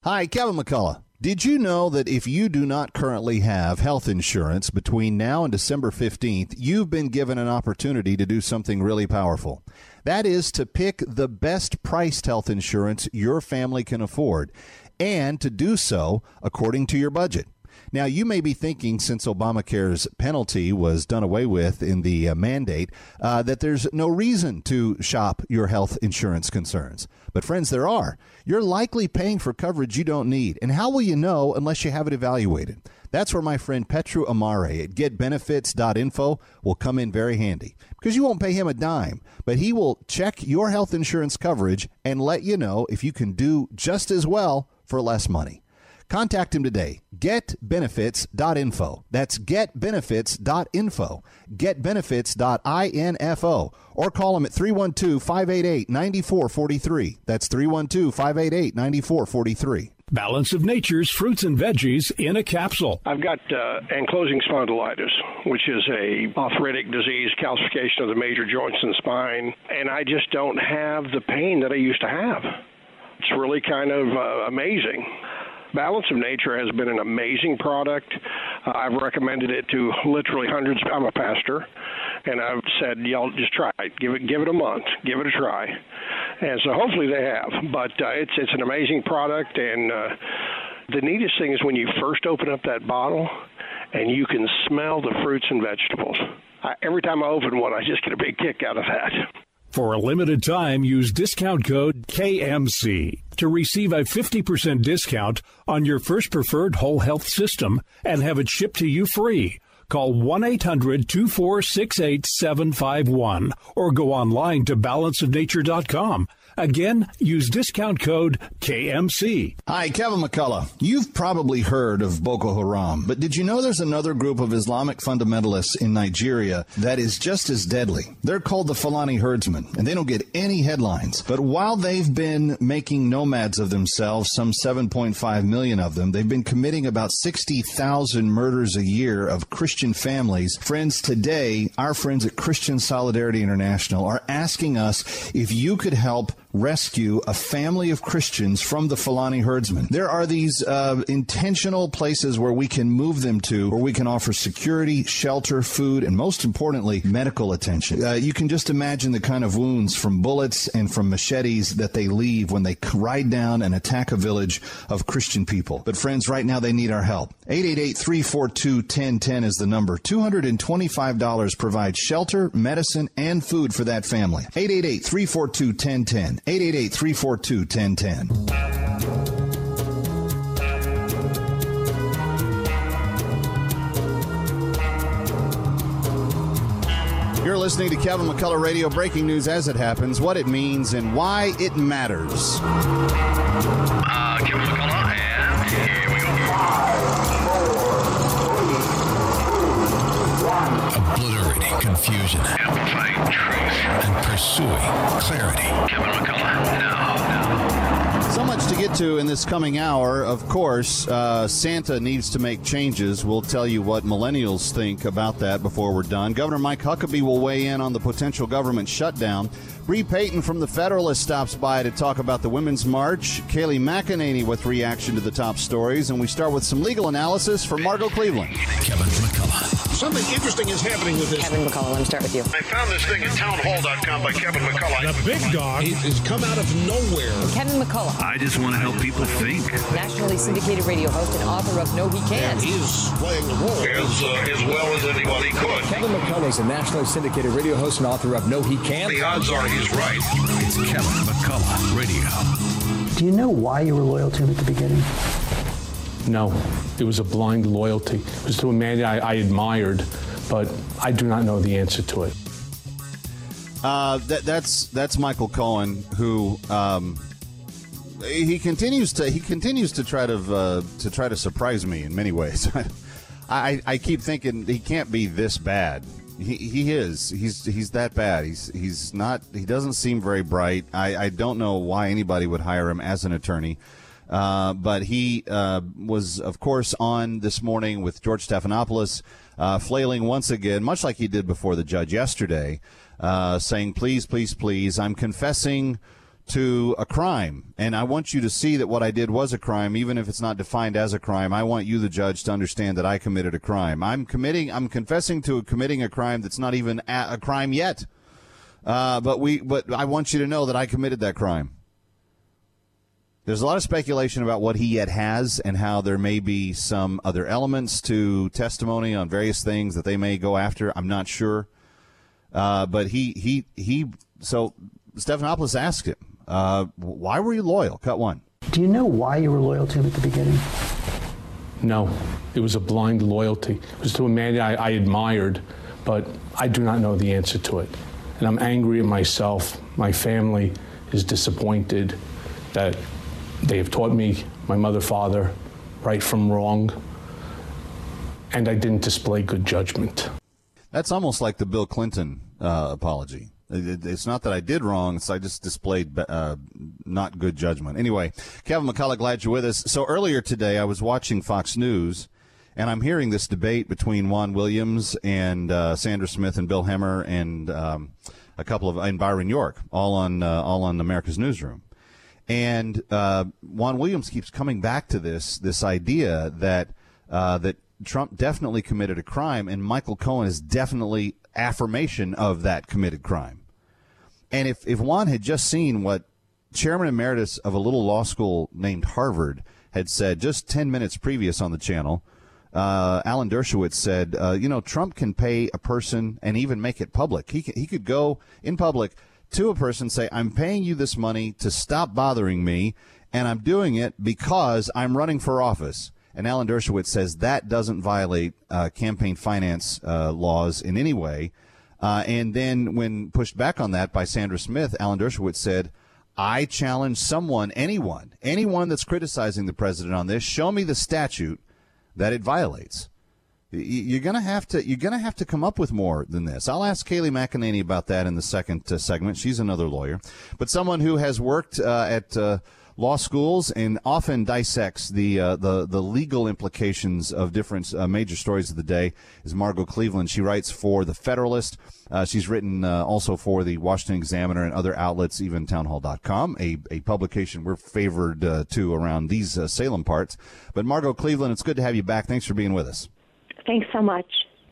Hi, Kevin McCullough. Did you know that if you do not currently have health insurance between now and December 15th, you've been given an opportunity to do something really powerful? That is to pick the best priced health insurance your family can afford, and to do so according to your budget. Now, you may be thinking, since Obamacare's penalty was done away with in the mandate, that there's no reason to shop your health insurance concerns. But friends, there are. You're likely paying for coverage you don't need. And how will you know unless you have it evaluated? That's where my friend Petru Amare at getbenefits.info will come in very handy, because you won't pay him a dime, but he will check your health insurance coverage and let you know if you can do just as well for less money. Contact him today. Getbenefits.info. That's getbenefits.info. Getbenefits.info. Or call him at 312-588-9443. That's 312-588-9443. Balance of Nature's fruits and veggies in a capsule. I've got ankylosing spondylitis, which is a arthritic disease, calcification of the major joints in the spine, and I just don't have the pain that I used to have. It's really kind of amazing. Balance of Nature has been an amazing product. I've recommended it to literally hundreds. I'm a pastor, and I've said, y'all just try it. Give it a month. Give it a try. And so hopefully they have. But it's an amazing product, and the neatest thing is when you first open up that bottle and you can smell the fruits and vegetables. Every time I open one, I just get a big kick out of that. For a limited time, use discount code KMC to receive a 50% discount on your first preferred whole health system and have it shipped to you free. Call 1-800-246-8751 or go online to balanceofnature.com. Again, use discount code KMC. Hi, Kevin McCullough. You've probably heard of Boko Haram, but did you know there's another group of Islamic fundamentalists in Nigeria that is just as deadly? They're called the Fulani herdsmen, and they don't get any headlines. But while they've been making nomads of themselves, some 7.5 million of them, they've been committing about 60,000 murders a year of Christian families. Friends, today, our friends at Christian Solidarity International are asking us if you could help rescue a family of Christians from the Fulani herdsmen. There are these intentional places where we can move them to, where we can offer security, shelter, food, and most importantly, medical attention. You can just imagine the kind of wounds from bullets and from machetes that they leave when they ride down and attack a village of Christian people. But friends, right now they need our help. 888-342-1010 is the number. $225 provides shelter, medicine, and food for that family. 888-342-1010. 888-342-1010. You're listening to Kevin McCullough Radio, breaking news as it happens, what it means, and why it matters. Kevin McCullough, and here we go. 5, 4, 3, 2, 1. Obliterating confusion. Amplifying truth. And pursuing clarity. Kevin McCullough, now. So much to get to in this coming hour. Of course, Santa needs to make changes. We'll tell you what millennials think about that before we're done. Governor Mike Huckabee will weigh in on the potential government shutdown. Bree Payton from The Federalist stops by to talk about the Women's March. Kayleigh McEnany with reaction to the top stories. And we start with some legal analysis from Margot Cleveland. Kevin McCullough. Something interesting is happening with this. Kevin McCullough, let me start with you. I found this thing at townhall.com by Kevin McCullough. The big dog has come out of nowhere. Kevin McCullough. I just want to help people think. Nationally syndicated radio host and author of No He Can't. And he's playing the role as well as anybody could. Kevin McCullough is a nationally syndicated radio host and author of No He Can't. The odds are he's right. It's Kevin McCullough Radio. Do you know why you were loyal to him at the beginning? No, it was a blind loyalty. It was to a man I admired, but I do not know the answer to it. That's Michael Cohen, who he continues to try to surprise me in many ways. I keep thinking he can't be this bad. He is. He's that bad. He's not. He doesn't seem very bright. I don't know why anybody would hire him as an attorney. But he was, of course, on this morning with George Stephanopoulos, flailing once again, much like he did before the judge yesterday, saying, please, please, please, I'm confessing to a crime, and I want you to see that what I did was a crime, even if it's not defined as a crime. I want you, the judge, to understand that I committed a crime. I'm confessing to committing a crime that's not even a crime yet. But I want you to know that I committed that crime. There's a lot of speculation about what he yet has and how there may be some other elements to testimony on various things that they may go after. I'm not sure. But so Stephanopoulos asked him, why were you loyal? Cut one. Do you know why you were loyal to him at the beginning? No, it was a blind loyalty. It was to a man I admired, but I do not know the answer to it. And I'm angry at myself. My family is disappointed that they have taught me, my mother, father, right from wrong, and I didn't display good judgment. That's almost like the Bill Clinton apology. It's not that I did wrong, I just displayed not good judgment. Anyway, Kevin McCullough, glad you're with us. So earlier today, I was watching Fox News, and I'm hearing this debate between Juan Williams and Sandra Smith and Bill Hemmer and and Byron York, all on America's Newsroom. And Juan Williams keeps coming back to this idea that Trump definitely committed a crime, and Michael Cohen is definitely affirmation of that committed crime. And if Juan had just seen what Chairman Emeritus of a little law school named Harvard had said just 10 minutes previous on the channel, Alan Dershowitz said, Trump can pay a person and even make it public. He could go in public to a person, say, I'm paying you this money to stop bothering me, and I'm doing it because I'm running for office. And Alan Dershowitz says that doesn't violate campaign finance laws in any way. And then when pushed back on that by Sandra Smith, Alan Dershowitz said, I challenge anyone that's criticizing the president on this, show me the statute that it violates. You're gonna have to come up with more than this. I'll ask Kayleigh McEnany about that in the second segment. She's another lawyer, but someone who has worked at law schools and often dissects the legal implications of different major stories of the day is Margot Cleveland. She writes for The Federalist. She's written also for the Washington Examiner and other outlets, even townhall.com, a publication we're favored to around these Salem parts. But Margot Cleveland, it's good to have you back. Thanks for being with us. Thanks so much.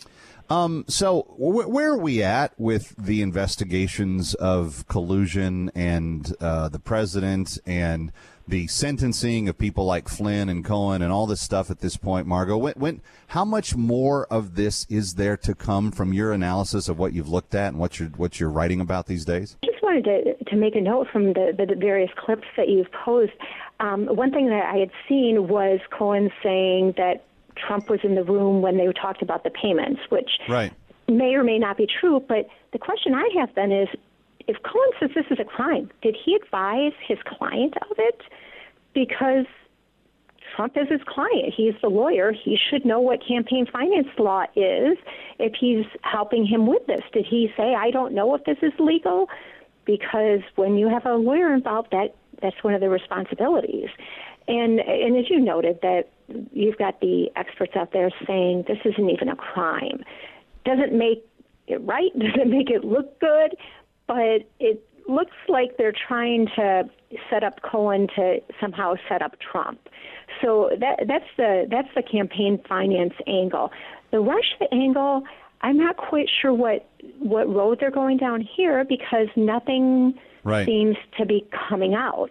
So where are we at with the investigations of collusion and the president and the sentencing of people like Flynn and Cohen and all this stuff at this point, Margot? How much more of this is there to come from your analysis of what you've looked at and what you're writing about these days? I just wanted to make a note from the various clips that you've posed. One thing that I had seen was Cohen saying that Trump was in the room when they talked about the payments, which may or may not be true. But the question I have then is, if Cohen says this is a crime, did he advise his client of it? Because Trump is his client. He's the lawyer. He should know what campaign finance law is if he's helping him with this. Did he say, I don't know if this is legal? Because when you have a lawyer involved, that's one of the responsibilities. And as you noted, that you've got the experts out there saying this isn't even a crime. Doesn't make it right, doesn't make it look good, but it looks like they're trying to set up Cohen to somehow set up Trump. So that's the campaign finance angle. The Russia angle, I'm not quite sure what road they're going down here, because nothing seems to be coming out.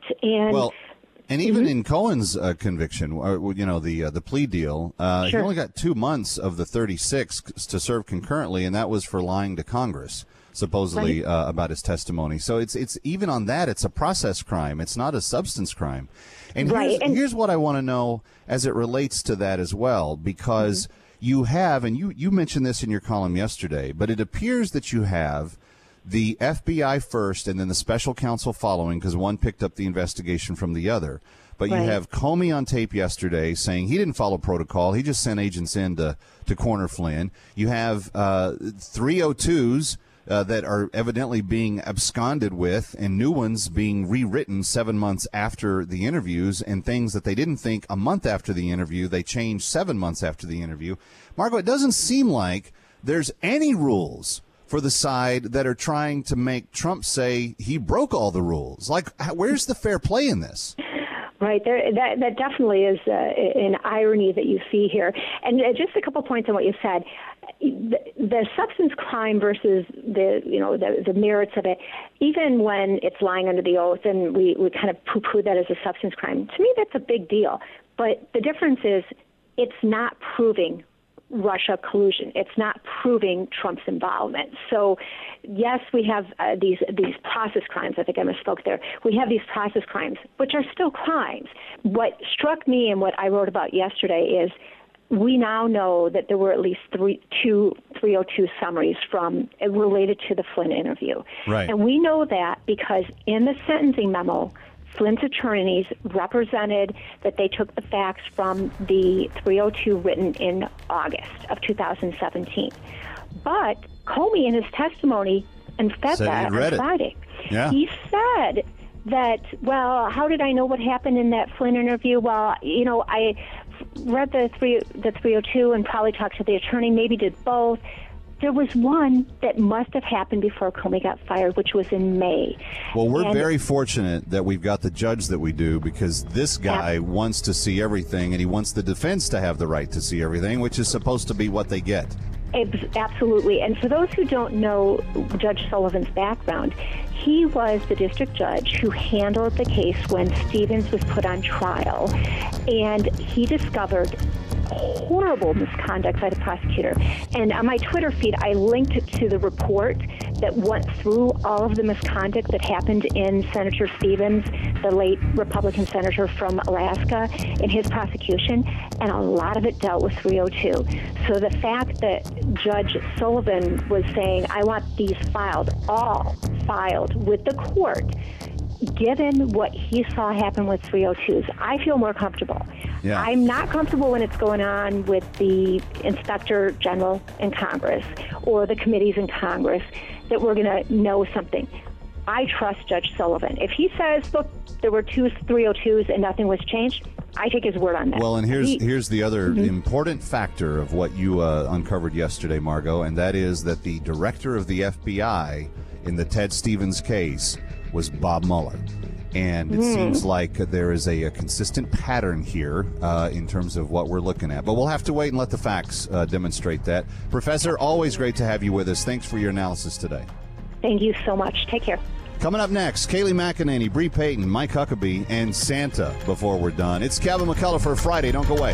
And even in Cohen's conviction, the plea deal, he only got 2 months of the 36 to serve concurrently, and that was for lying to Congress, supposedly about his testimony. So it's even on that, it's a process crime. It's not a substance crime. And here's what I want to know as it relates to that as well, because you have, and you mentioned this in your column yesterday, but it appears that you have the FBI first and then the special counsel following, because one picked up the investigation from the other. But you have Comey on tape yesterday saying he didn't follow protocol. He just sent agents in to corner Flynn. You have 302s that are evidently being absconded with, and new ones being rewritten 7 months after the interviews, and things that they didn't think a month after the interview, they changed 7 months after the interview. Margot, it doesn't seem like there's any rules for the side that are trying to make Trump say he broke all the rules. Like, where's the fair play in this? Right. That definitely is an irony that you see here. And just a couple points on what you said. The substance crime versus the merits of it, even when it's lying under the oath and we kind of poo-poo that as a substance crime, to me that's a big deal. But the difference is it's not proving Russia collusion. It's not proving Trump's involvement. So, yes, we have these process crimes. I think I misspoke there. We have these process crimes, which are still crimes. What struck me and what I wrote about yesterday is we now know that there were at least 302 summaries related to the Flynn interview. Right. And we know that because in the sentencing memo, Flynn's attorneys represented that they took the facts from the 302 written in August of 2017. But Comey, in his testimony, and said that on Friday, he said that, well, how did I know what happened in that Flynn interview? Well, I read the 302 and probably talked to the attorney, maybe did both. There was one that must have happened before Comey got fired, which was in May. Well, we're very fortunate that we've got the judge that we do, because this guy wants to see everything, and he wants the defense to have the right to see everything, which is supposed to be what they get. Absolutely. And for those who don't know Judge Sullivan's background, he was the district judge who handled the case when Stevens was put on trial, and he discovered horrible misconduct by the prosecutor. And on my Twitter feed, I linked to the report that went through all of the misconduct that happened in Senator Stevens, the late Republican senator from Alaska, in his prosecution, and a lot of it dealt with 302. So the fact that Judge Sullivan was saying, I want these all filed with the court, given what he saw happen with 302s, I feel more comfortable. Yeah. I'm not comfortable when it's going on with the Inspector General in Congress or the committees in Congress that we're going to know something. I trust Judge Sullivan. If he says, look, there were 2 302s and nothing was changed, I take his word on that. Well, and here's the other important factor of what you uncovered yesterday, Margot, and that is that the director of the FBI in the Ted Stevens case was Bob Mueller. And it seems like there is a consistent pattern here in terms of what we're looking at. But we'll have to wait and let the facts demonstrate that. Professor, always great to have you with us. Thanks for your analysis today. Thank you so much. Take care. Coming up next, Kayleigh McEnany, Bree Payton, Mike Huckabee, and Santa before we're done. It's Kevin McCullough for Friday. Don't go away.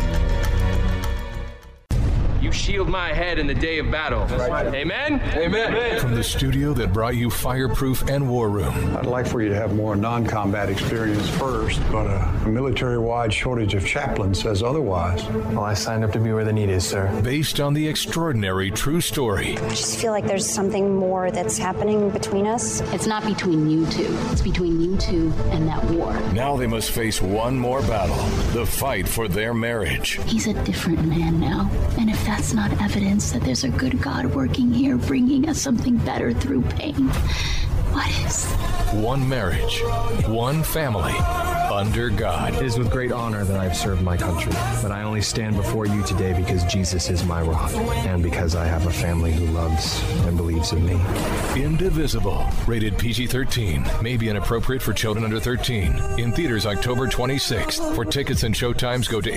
You shield my head in the day of battle. Right. Amen? Amen. From the studio that brought you Fireproof and War Room. I'd like for you to have more non-combat experience first, but a military-wide shortage of chaplains says otherwise. Well, I signed up to be where the need is, sir. Based on the extraordinary true story. I just feel like there's something more that's happening between us. It's not between you two. It's between you two and that war. Now they must face one more battle. The fight for their marriage. He's a different man now. And if that's not evidence that there's a good God working here, bringing us something better through pain, what is? One marriage, one family, under God. It is with great honor that I've served my country, but I only stand before you today because Jesus is my rock, and because I have a family who loves and believes in me. Indivisible, rated PG-13, may be inappropriate for children under 13. In theaters October 26th. For tickets and showtimes, go to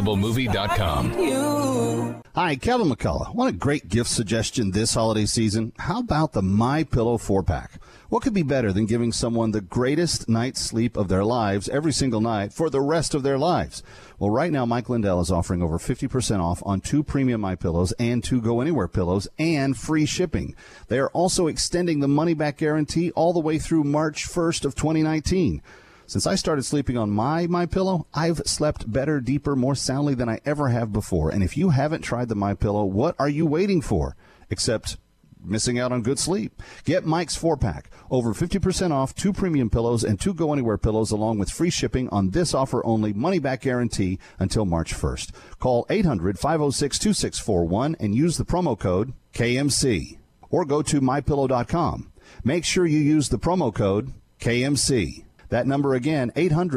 indivisiblemovie.com. Hi, Kevin McCullough. Want a great gift suggestion this holiday season? How about the MyPillow 4-pack? What could be better than giving someone the greatest night's sleep of their lives every single night for the rest of their lives? Well, right now, Mike Lindell is offering over 50% off on 2 premium MyPillows and 2 Go Anywhere pillows and free shipping. They are also extending the money-back guarantee all the way through March 1st of 2019. Since I started sleeping on my MyPillow, I've slept better, deeper, more soundly than I ever have before. And if you haven't tried the MyPillow, what are you waiting for? Except missing out on good sleep. Get Mike's 4-pack. Over 50% off, 2 premium pillows and 2 Go Anywhere pillows along with free shipping on this offer only, money-back guarantee until March 1st. Call 800-506-2641 and use the promo code KMC. Or go to MyPillow.com. Make sure you use the promo code KMC. That number again,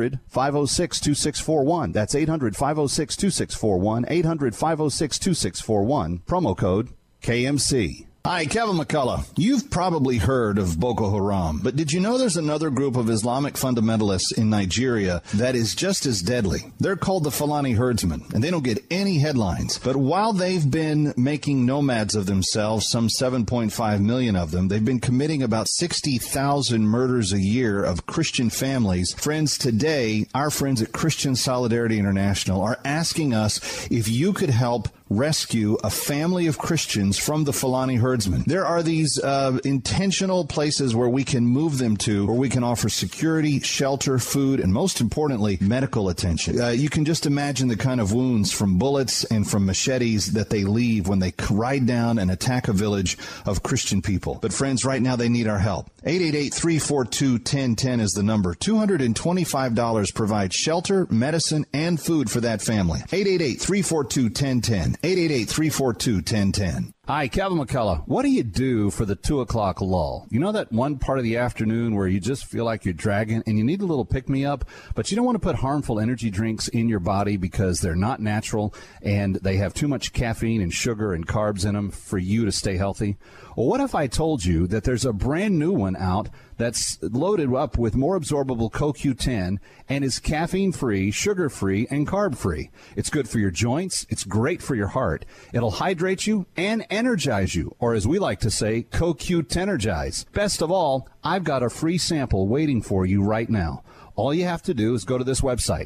800-506-2641. That's 800-506-2641, 800-506-2641, promo code KMC. Hi, Kevin McCullough. You've probably heard of Boko Haram, but did you know there's another group of Islamic fundamentalists in Nigeria that is just as deadly? They're called the Fulani Herdsmen, and they don't get any headlines. But while they've been making nomads of themselves, some 7.5 million of them, they've been committing about 60,000 murders a year of Christian families. Friends, today, our friends at Christian Solidarity International are asking us if you could help rescue a family of Christians from the Fulani Herdsmen. There are these intentional places where we can move them to, where we can offer security, shelter, food, and most importantly, medical attention. You can just imagine the kind of wounds from bullets and from machetes that they leave when they ride down and attack a village of Christian people. But friends, right now they need our help. 888-342-1010 is the number. $225 provides shelter, medicine, and food for that family. 888-342-1010. 888-342-1010. Hi, Kevin McCullough. What do you do for the 2 o'clock lull? You know that one part of the afternoon where you just feel like you're dragging and you need a little pick-me-up, but you don't want to put harmful energy drinks in your body because they're not natural and they have too much caffeine and sugar and carbs in them for you to stay healthy? Well, what if I told you that there's a brand new one out that's loaded up with more absorbable CoQ10 and is caffeine-free, sugar-free, and carb-free? It's good for your joints. It's great for your heart. It'll hydrate you and energize you, or as we like to say, CoQ10ergize. Best of all, I've got a free sample waiting for you right now. All you have to do is go to this website,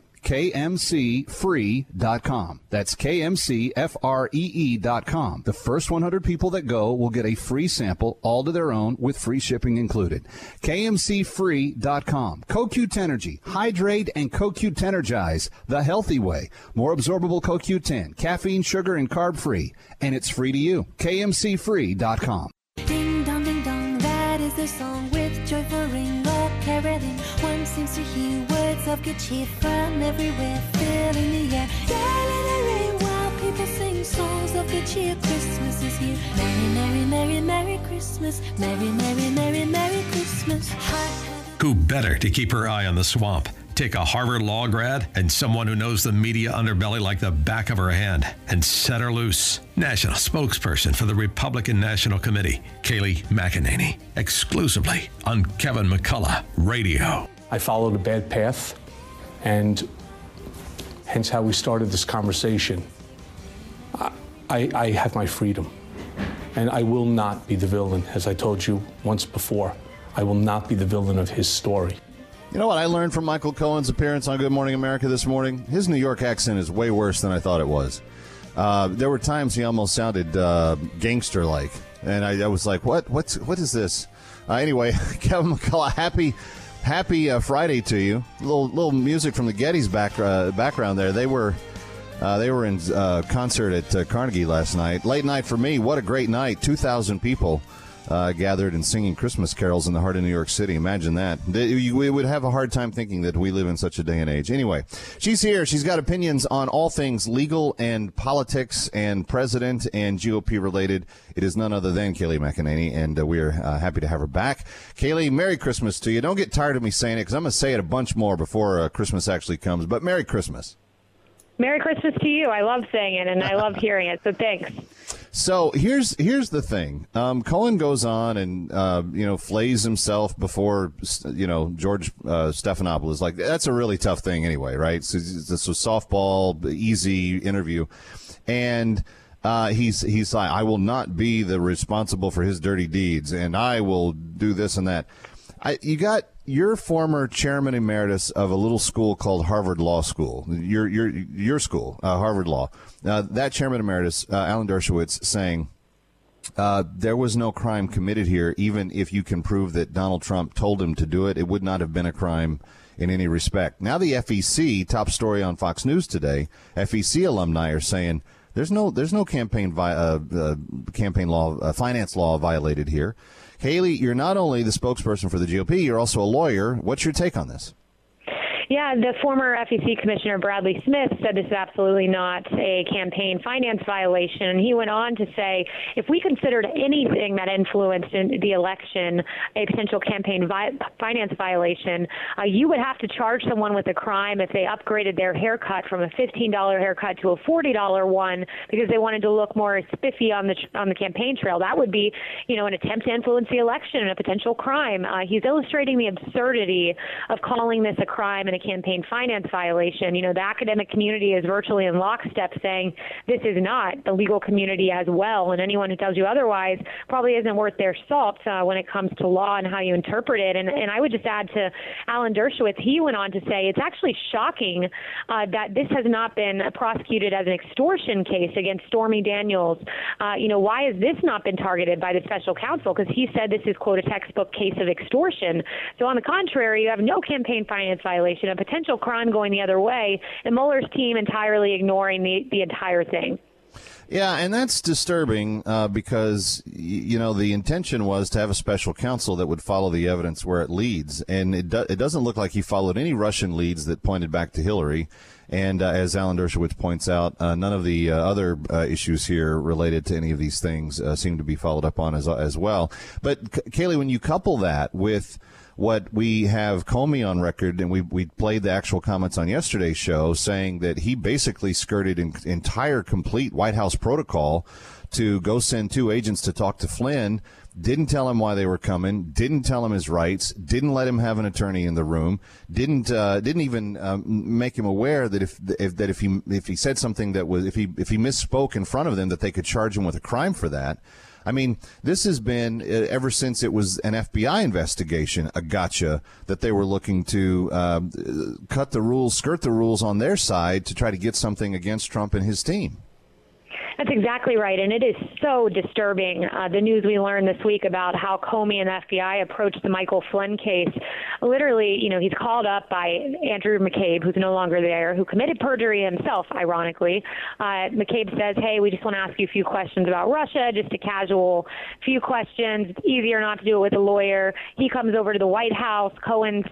kmcfree.com. That's kmcfree.com. The first 100 people that go will get a free sample, all to their own, with free shipping included. kmcfree.com. CoQ10ergy. Hydrate and CoQ10ergize the healthy way. More absorbable CoQ10, caffeine, sugar, and carb-free. And it's free to you. kmcfree.com. Ding dong, ding dong, that is the song with joyful ring or caroling. One seems to hear words of good cheer from everywhere, filling the air. Yeah, let it rain while people sing songs of good cheer. Christmas is here. Merry, merry, merry, merry Christmas. Merry, merry, merry, merry Christmas. Who better to keep her eye on the swamp? Take a Harvard Law grad and someone who knows the media underbelly like the back of her hand and set her loose. National spokesperson for the Republican National Committee, Kayleigh McEnany, exclusively on Kevin McCullough Radio. I followed a bad path, and hence how we started this conversation. I have my freedom, and I will not be the villain, as I told you once before. I will not be the villain of his story. You know what I learned from Michael Cohen's appearance on Good Morning America this morning? His New York accent is way worse than I thought it was. There were times he almost sounded gangster-like, and I was like, what is this? Anyway, Kevin McCullough, happy Friday to you. Little music from the Gettys background there. They were in concert at Carnegie last night. Late night for me. What a great night. 2,000 people gathered and singing Christmas carols in the heart of New York City. Imagine that. We would have a hard time thinking that we live in such a day and age. Anyway, she's here. She's got opinions on all things legal and politics and president and GOP related. It is none other than Kayleigh McEnany, and we're happy to have her back. Kayleigh, Merry Christmas to you. Don't get tired of me saying it, because I'm going to say it a bunch more before Christmas actually comes, but Merry Christmas. Merry Christmas to you. I love saying it, and I love hearing it, so thanks. So here's the thing. Cohen goes on and flays himself before George Stephanopoulos. Like, that's a really tough thing anyway, right? So this was softball, easy interview, and he's like, I will not be the responsible for his dirty deeds, and I will do this and that. You got your former chairman emeritus of a little school called Harvard Law School, your school, Harvard Law. That chairman emeritus, Alan Dershowitz, saying there was no crime committed here, even if you can prove that Donald Trump told him to do it. It would not have been a crime in any respect. Now the FEC, top story on Fox News today, FEC alumni are saying there's no campaign law, finance law violated here. Kayleigh, you're not only the spokesperson for the GOP, you're also a lawyer. What's your take on this? Yeah, the former FEC Commissioner Bradley Smith said this is absolutely not a campaign finance violation. And he went on to say, if we considered anything that influenced in the election a potential campaign finance violation, you would have to charge someone with a crime if they upgraded their haircut from a $15 haircut to a $40 one because they wanted to look more spiffy on the campaign trail. That would be, an attempt to influence the election and a potential crime. He's illustrating the absurdity of calling this a crime and a campaign finance violation. The academic community is virtually in lockstep saying this is not. The legal community as well, and anyone who tells you otherwise probably isn't worth their salt when it comes to law and how you interpret it. And I would just add to Alan Dershowitz, he went on to say it's actually shocking that this has not been prosecuted as an extortion case against Stormy Daniels. Why has this not been targeted by the special counsel? Because he said this is, quote, a textbook case of extortion. So on the contrary, you have no campaign finance violation, a potential crime going the other way, and Mueller's team entirely ignoring the entire thing. Yeah, and that's disturbing because, the intention was to have a special counsel that would follow the evidence where it leads. And it doesn't look like he followed any Russian leads that pointed back to Hillary. And as Alan Dershowitz points out, none of the other issues here related to any of these things seem to be followed up on as well. But, Kayleigh, when you couple that with what we have Comey on record, and we played the actual comments on yesterday's show saying that he basically skirted entire complete White House protocol to go send 2 agents to talk to Flynn, didn't tell him why they were coming, didn't tell him his rights, didn't let him have an attorney in the room, didn't even make him aware that if he said something that was if he misspoke in front of them that they could charge him with a crime for that. I mean, this has been, ever since it was an FBI investigation, a gotcha that they were looking to skirt the rules on their side to try to get something against Trump and his team. That's exactly right, and it is so disturbing, the news we learned this week about how Comey and the FBI approached the Michael Flynn case. Literally, he's called up by Andrew McCabe, who's no longer there, who committed perjury himself, ironically. McCabe says, hey, we just want to ask you a few questions about Russia, just a casual few questions. It's easier not to do it with a lawyer. He comes over to the White House. Flynn's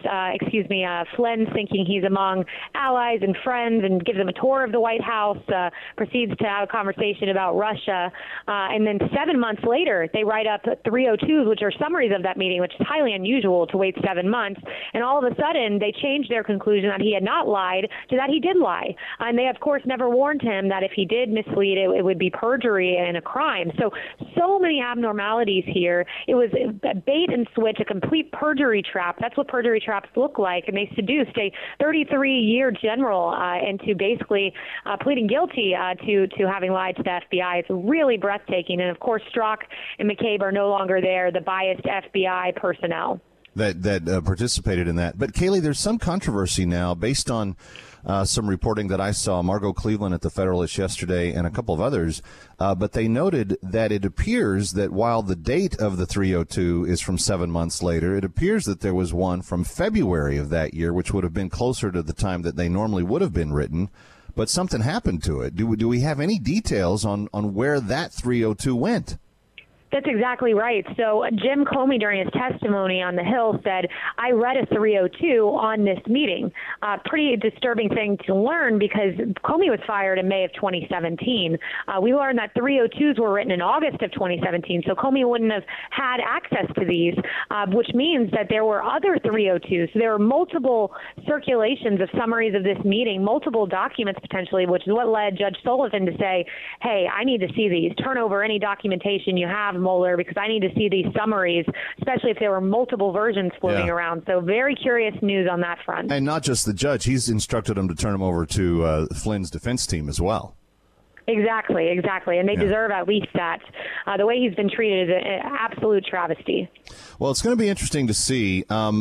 thinking he's among allies and friends and gives him a tour of the White House, proceeds to have a conversation about Russia. And then 7 months later, they write up 302s, which are summaries of that meeting, which is highly unusual to wait 7 months. And all of a sudden, they changed their conclusion that he had not lied to that he did lie. And they, of course, never warned him that if he did mislead, it would be perjury and a crime. So many abnormalities here. It was a bait and switch, a complete perjury trap. That's what perjury traps look like. And they seduced a 33-year general into basically pleading guilty to having lied to the FBI. It's really breathtaking. And, of course, Strzok and McCabe are no longer there, the biased FBI personnel that participated in that. But, Kayleigh, there's some controversy now based on some reporting that I saw, Margot Cleveland at the Federalist yesterday and a couple of others, but they noted that it appears that while the date of the 302 is from 7 months later, it appears that there was one from February of that year, which would have been closer to the time that they normally would have been written, but something happened to it. Do we have any details on where that 302 went? That's exactly right. So Jim Comey, during his testimony on the Hill, said, I read a 302 on this meeting. Pretty disturbing thing to learn because Comey was fired in May of 2017. We learned that 302s were written in August of 2017, so Comey wouldn't have had access to these, which means that there were other 302s. So there were multiple circulations of summaries of this meeting, multiple documents potentially, which is what led Judge Sullivan to say, hey, I need to see these. Turn over any documentation you have, Mueller, because I need to see these summaries, especially if there were multiple versions floating around. So very curious news on that front. And not just the judge. He's instructed them to turn them over to Flynn's defense team as well. Exactly. And they deserve at least that. The way he's been treated is an absolute travesty. Well, it's going to be interesting to see.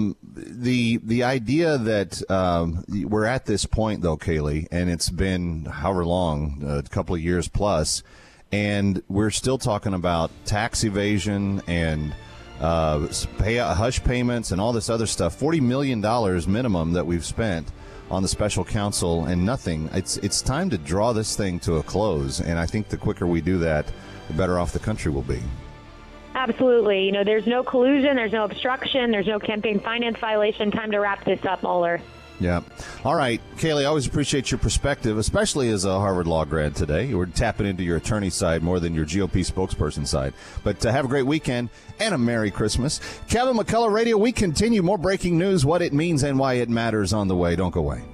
The idea that we're at this point, though, Kayleigh, and it's been however long, a couple of years plus, and we're still talking about tax evasion and hush payments and all this other stuff. $40 million minimum that we've spent on the special counsel and nothing. It's time to draw this thing to a close, and I think the quicker we do that, the better off the country will be. Absolutely. There's no collusion, there's no obstruction, there's no campaign finance violation. Time to wrap this up, Mueller. Yeah. All right, Kaylee, I always appreciate your perspective, especially as a Harvard Law grad today. We're tapping into your attorney side more than your GOP spokesperson side. But have a great weekend and a Merry Christmas. Kevin McCullough Radio, we continue. More breaking news, what it means and why it matters on the way. Don't go away.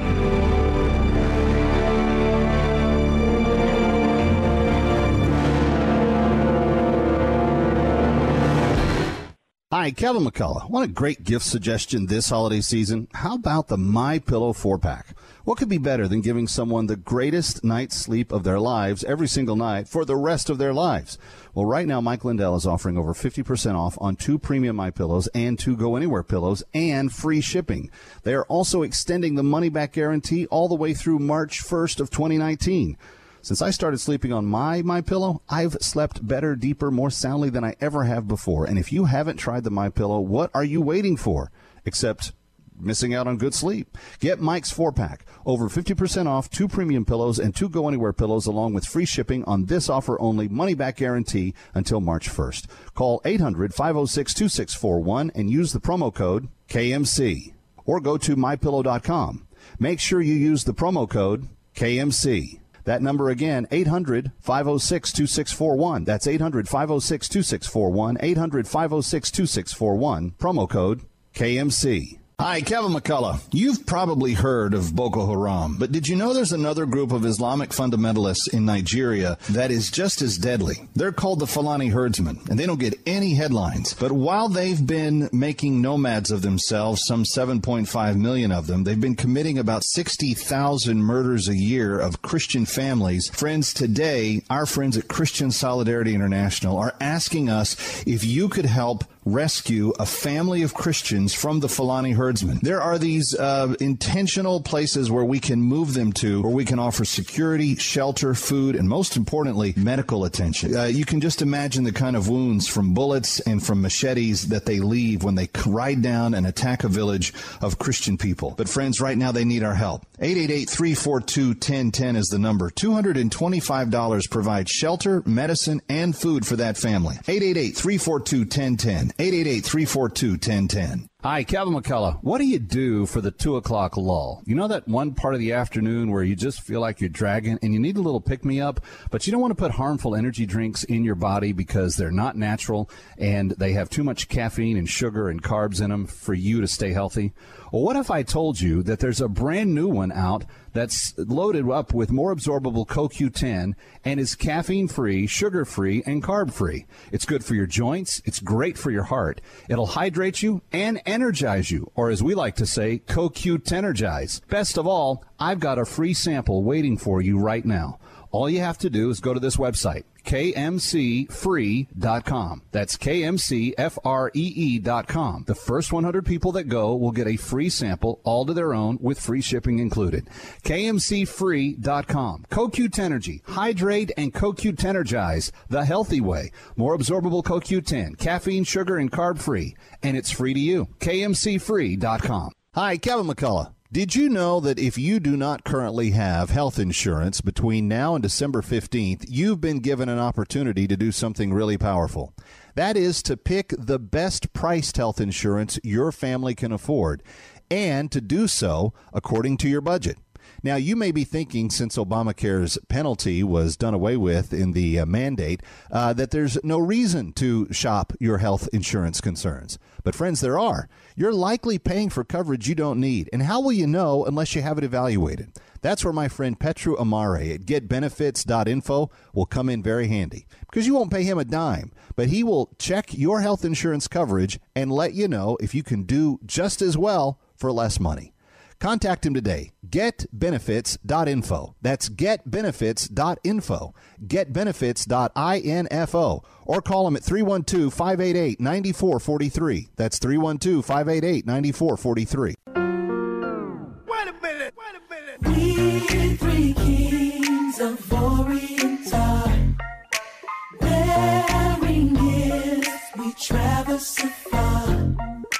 Hi, Kevin McCullough. Want a great gift suggestion this holiday season? How about the MyPillow 4-pack? What could be better than giving someone the greatest night's sleep of their lives every single night for the rest of their lives? Well, right now, Mike Lindell is offering over 50% off on 2 premium MyPillows and 2 Go Anywhere pillows and free shipping. They are also extending the money-back guarantee all the way through March 1st of 2019. Since I started sleeping on MyPillow, I've slept better, deeper, more soundly than I ever have before. And if you haven't tried the MyPillow, what are you waiting for? Except missing out on good sleep. Get Mike's 4-pack. Over 50% off 2 premium pillows and 2 Go Anywhere pillows along with free shipping on this offer only money-back guarantee until March 1st. Call 800-506-2641 and use the promo code KMC. Or go to MyPillow.com. Make sure you use the promo code KMC. That number again, 800-506-2641. That's 800-506-2641, 800-506-2641, promo code KMC. Hi, Kevin McCullough. You've probably heard of Boko Haram, but did you know there's another group of Islamic fundamentalists in Nigeria that is just as deadly? They're called the Fulani Herdsmen, and they don't get any headlines. But while they've been making nomads of themselves, some 7.5 million of them, they've been committing about 60,000 murders a year of Christian families. Friends, today, our friends at Christian Solidarity International are asking us if you could help rescue a family of Christians from the Fulani Herdsmen. There are these intentional places where we can move them to, where we can offer security, shelter, food, and most importantly, medical attention. You can just imagine the kind of wounds from bullets and from machetes that they leave when they ride down and attack a village of Christian people. But friends, right now they need our help. 888-342-1010 is the number. $225 provides shelter, medicine, and food for that family. 888-342-1010. 888-342-1010. Hi, Kevin McCullough. What do you do for the 2 o'clock lull? You know that one part of the afternoon where you just feel like you're dragging and you need a little pick-me-up, but you don't want to put harmful energy drinks in your body because they're not natural and they have too much caffeine and sugar and carbs in them for you to stay healthy? Well, what if I told you that there's a brand new one out that's loaded up with more absorbable CoQ10 and is caffeine-free, sugar-free, and carb-free? It's good for your joints. It's great for your heart. It'll hydrate you and energize you, or as we like to say, CoQ10ergize. Best of all, I've got a free sample waiting for you right now. All you have to do is go to this website, KMCfree.com. That's KMCFREE.com. The first 100 people that go will get a free sample, all to their own, with free shipping included. KMCfree.com. CoQ10ergy. Hydrate and CoQ10ergize the healthy way. More absorbable CoQ10, caffeine, sugar, and carb-free. And it's free to you. KMCfree.com. Hi, Kevin McCullough. Did you know that if you do not currently have health insurance between now and December 15th, you've been given an opportunity to do something really powerful? That is to pick the best priced health insurance your family can afford, and to do so according to your budget. Now, you may be thinking, since Obamacare's penalty was done away with in the mandate, that there's no reason to shop your health insurance concerns. But friends, there are. You're likely paying for coverage you don't need. And how will you know unless you have it evaluated? That's where my friend Petru Amare at getbenefits.info will come in very handy, because you won't pay him a dime, but he will check your health insurance coverage and let you know if you can do just as well for less money. Contact him today. GetBenefits.info. That's GetBenefits.info. GetBenefits.info. Or call him at 312-588-9443. That's 312-588-9443. Wait a minute. We three kings of Orient time, bearing gifts, we traverse afar,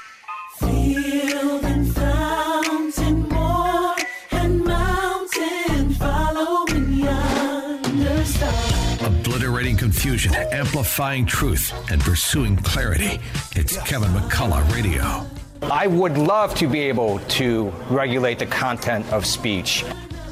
field and fountain, moor and mountain, following yonder star. Obliterating confusion, amplifying truth, and pursuing clarity. It's Kevin McCullough Radio. I would love to be able to regulate the content of speech.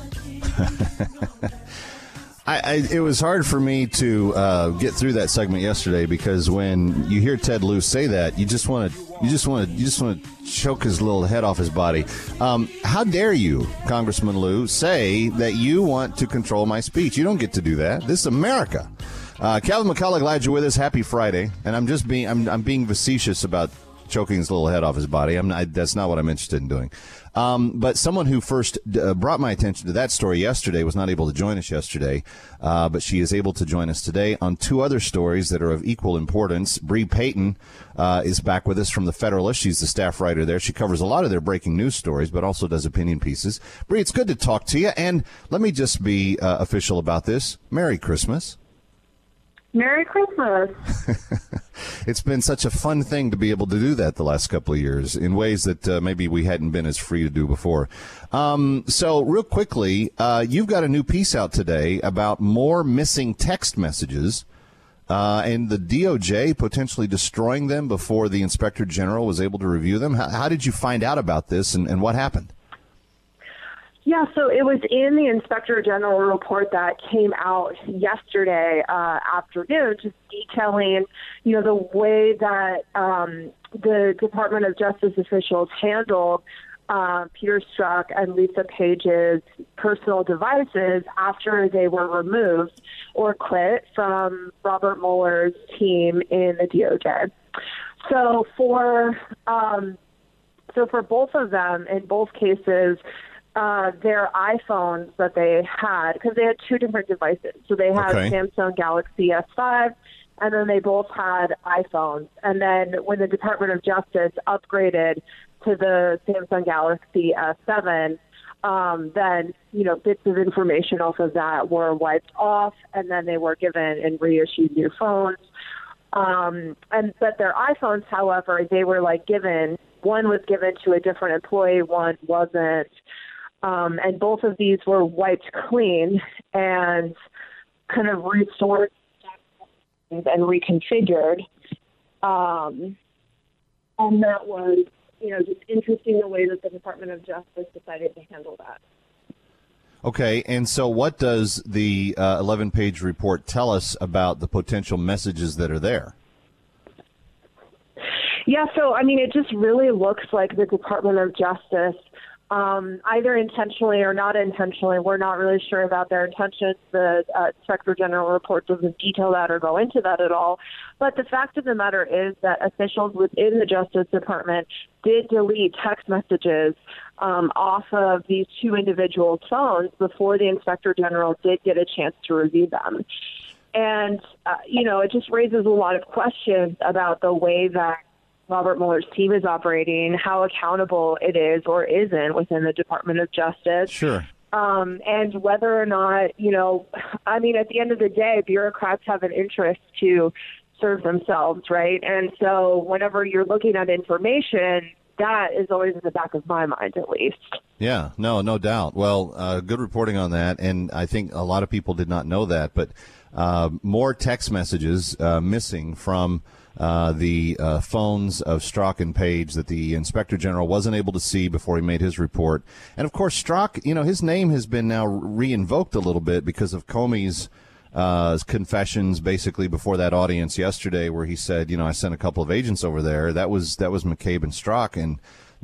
It was hard for me to get through that segment yesterday because when you hear Ted Lieu say that, you just want to choke his little head off his body. How dare you, Congressman Lieu, say that you want to control my speech? You don't get to do that. This is America. Calvin McCullough, glad you're with us. Happy Friday. And I'm being facetious about choking his little head off his body. That's not what I'm interested in doing. But someone who first brought my attention to that story yesterday was not able to join us yesterday, but she is able to join us today on two other stories that are of equal importance. Bree Payton is back with us from The Federalist. She's the staff writer there. She covers a lot of their breaking news stories, but also does opinion pieces. Bree, it's good to talk to you. And let me just be official about this. Merry Christmas. Merry Christmas. It's been such a fun thing to be able to do that the last couple of years in ways that maybe we hadn't been as free to do before. So real quickly, you've got a new piece out today about more missing text messages and the DOJ potentially destroying them before the Inspector General was able to review them. How did you find out about this and what happened? Yeah, so it was in the Inspector General report that came out yesterday afternoon, just detailing, the way that the Department of Justice officials handled Peter Strzok and Lisa Page's personal devices after they were removed or quit from Robert Mueller's team in the DOJ. So for both of them, in both cases, their iPhones that they had, because they had two different devices. So they had Samsung Galaxy S5, and then they both had iPhones. And then when the Department of Justice upgraded to the Samsung Galaxy S7, then, bits of information off of that were wiped off, and then they were given and reissued new phones. But their iPhones, however, they were given, one was given to a different employee, one wasn't. And both of these were wiped clean and kind of restored and reconfigured. And that was, just interesting the way that the Department of Justice decided to handle that. Okay, and so what does the 11-page report tell us about the potential messages that are there? Yeah, so, it just really looks like the Department of Justice, either intentionally or not intentionally, we're not really sure about their intentions. The Inspector General report doesn't detail that or go into that at all. But the fact of the matter is that officials within the Justice Department did delete text messages off of these two individuals' phones before the Inspector General did get a chance to review them. And, it just raises a lot of questions about the way that Robert Mueller's team is operating, how accountable it is or isn't within the Department of Justice. Sure. And whether or not, at the end of the day, bureaucrats have an interest to serve themselves, right? And so whenever you're looking at information, that is always in the back of my mind, at least. Yeah, no doubt. Well, good reporting on that. And I think a lot of people did not know that, but more text messages missing from the phones of Strzok and Page that the Inspector General wasn't able to see before he made his report. And, of course, Strzok, his name has been now re-invoked a little bit because of Comey's confessions basically before that audience yesterday where he said, I sent a couple of agents over there. That was McCabe and Strzok, and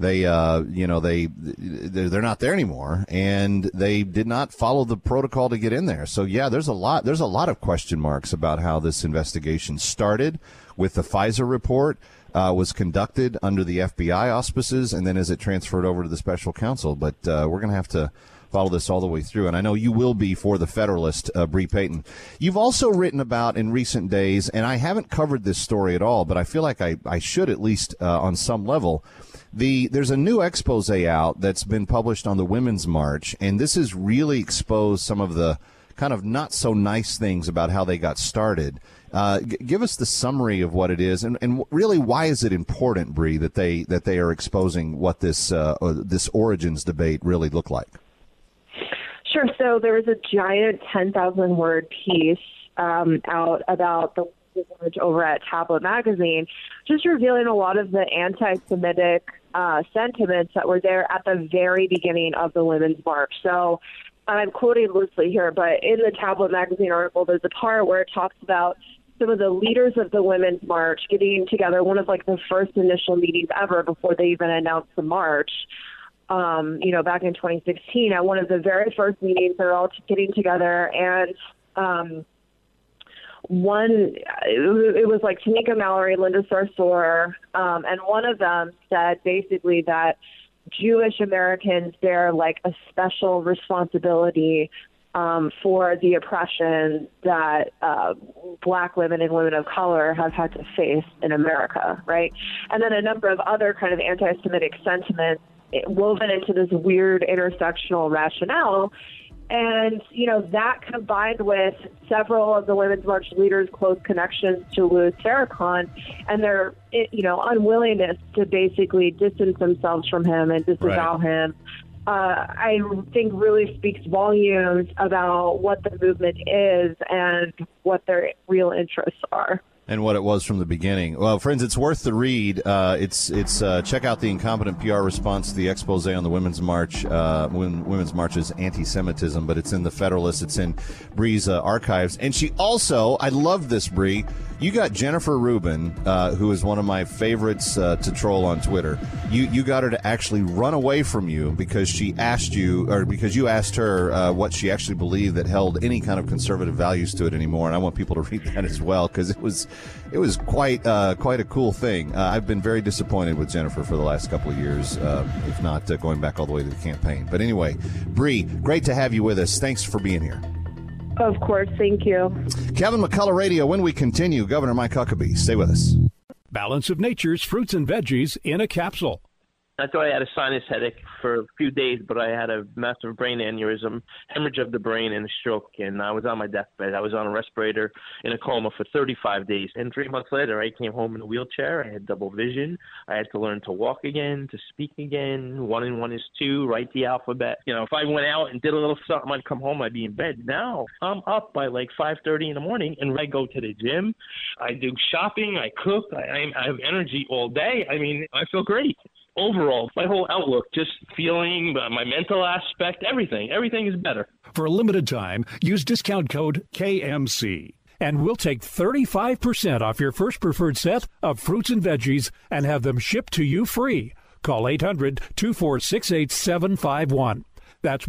they're not there anymore, and they did not follow the protocol to get in there. So, yeah, there's a lot of question marks about how this investigation started with the Pfizer report, was conducted under the FBI auspices, and then as it transferred over to the special counsel. But we're going to have to follow this all the way through, and I know you will be for The Federalist, Bree Payton. You've also written about in recent days, and I haven't covered this story at all, but I feel like I should at least on some level. There's a new expose out that's been published on the Women's March, and this has really exposed some of the kind of not so nice things about how they got started. Give us the summary of what it is, and really why is it important, Bree, that they are exposing what this origins debate really looked like? Sure. So there was a giant 10,000-word piece out about Women's March over at Tablet Magazine, just revealing a lot of the anti-Semitic sentiments that were there at the very beginning of the Women's March. So I'm quoting loosely here, but in the Tablet Magazine article, there's a part where it talks about some of the leaders of the Women's March getting together, one of like the first initial meetings ever before they even announced the march, back in 2016. At one of the very first meetings, they're all getting together, and it was like Tamika Mallory, Linda Sarsour, and one of them said basically that Jewish Americans bear like a special responsibility for the oppression that Black women and women of color have had to face in America, right? And then a number of other kind of anti-Semitic sentiments woven into this weird intersectional rationale. And, that combined with several of the Women's March leaders' close connections to Louis Farrakhan and their, unwillingness to basically distance themselves from him and disavow him, I think really speaks volumes about what the movement is and what their real interests are. And what it was from the beginning. Well, friends, it's worth the read. It's check out the incompetent PR response to the expose on the Women's March, Women's March's anti-Semitism, but it's in the Federalist. It's in Bree's archives. And she also, I love this, Bree, you got Jennifer Rubin, who is one of my favorites to troll on Twitter. You got her to actually run away from you because she asked you, or because you asked her what she actually believed that held any kind of conservative values to it anymore. And I want people to read that as well, because it was quite a cool thing. I've been very disappointed with Jennifer for the last couple of years, if not going back all the way to the campaign. But anyway, Bree, great to have you with us. Thanks for being here. Of course. Thank you. Kevin McCullough Radio. When we continue, Governor Mike Huckabee. Stay with us. Balance of Nature's fruits and veggies in a capsule. I thought I had a sinus headache for a few days, but I had a massive brain aneurysm, hemorrhage of the brain, and a stroke. And I was on my deathbed. I was on a respirator in a coma for 35 days. And 3 months later, I came home in a wheelchair. I had double vision. I had to learn to walk again, to speak again. 1 and 1 is 2, write the alphabet. If I went out and did a little something, I'd come home, I'd be in bed. Now I'm up by like 5:30 in the morning, and I go to the gym. I do shopping. I cook. I have energy all day. I mean, I feel great. Overall, my whole outlook, just feeling, my mental aspect, everything is better. For a limited time, use discount code KMC, and we'll take 35% off your first preferred set of fruits and veggies and have them shipped to you free. Call 800-246-8751. That's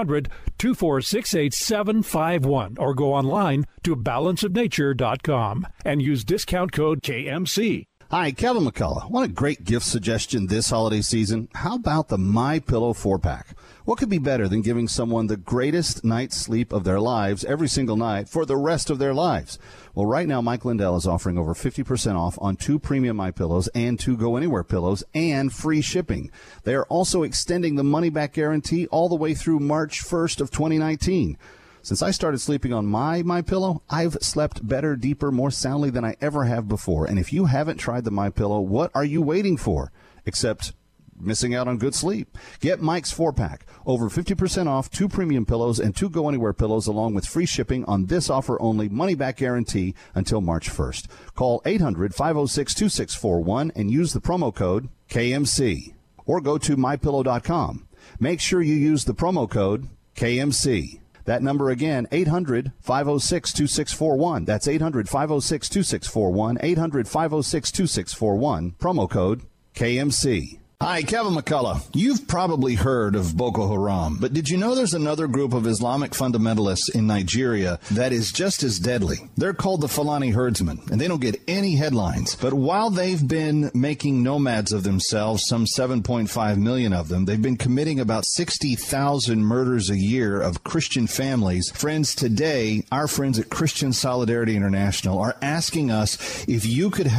1-800-246-8751, or go online to balanceofnature.com and use discount code KMC. Hi, Kevin McCullough. Want a great gift suggestion this holiday season? How about the MyPillow 4-pack? What could be better than giving someone the greatest night's sleep of their lives every single night for the rest of their lives? Well, right now, Mike Lindell is offering over 50% off on 2 premium MyPillows and 2 Go Anywhere pillows and free shipping. They are also extending the money-back guarantee all the way through March 1st of 2019. Since I started sleeping on MyPillow, I've slept better, deeper, more soundly than I ever have before. And if you haven't tried the MyPillow, what are you waiting for? Except missing out on good sleep. Get Mike's 4-pack. Over 50% off, 2 premium pillows and 2 Go Anywhere pillows, along with free shipping on this offer only, money-back guarantee until March 1st. Call 800-506-2641 and use the promo code KMC. Or go to MyPillow.com. Make sure you use the promo code KMC. That number again, 800-506-2641. That's 800-506-2641, 800-506-2641, promo code KMC. Hi, Kevin McCullough. You've probably heard of Boko Haram, but did you know there's another group of Islamic fundamentalists in Nigeria that is just as deadly? They're called the Fulani Herdsmen, and they don't get any headlines. But while they've been making nomads of themselves, some 7.5 million of them, they've been committing about 60,000 murders a year of Christian families. Friends, today, our friends at Christian Solidarity International are asking us if you could help